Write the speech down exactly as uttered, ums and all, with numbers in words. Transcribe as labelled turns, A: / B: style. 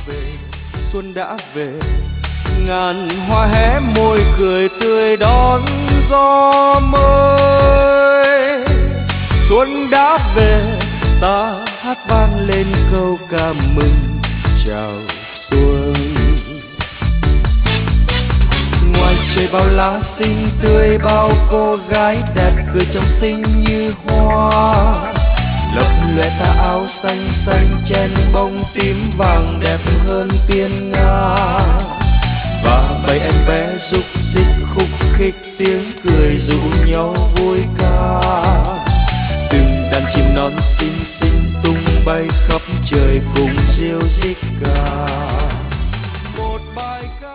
A: về, xuân đã về, ngàn hoa hé môi cười tươi đón gió mới. Xuân đã về, ta hát vang lên câu ca mừng chào xuân. Ngoài trời bao lá xinh tươi, bao cô gái đẹp cười trong xinh như hoa. Lấp lóe tà áo xanh xanh chen bông tím vàng đẹp hơn tiên nga. Và bầy em bé rúc rích khúc khích tiếng cười rủ nhau vui ca. Từng đàn chim non xinh xinh tung bay khắp trời cùng ríu rít ca. Một bài ca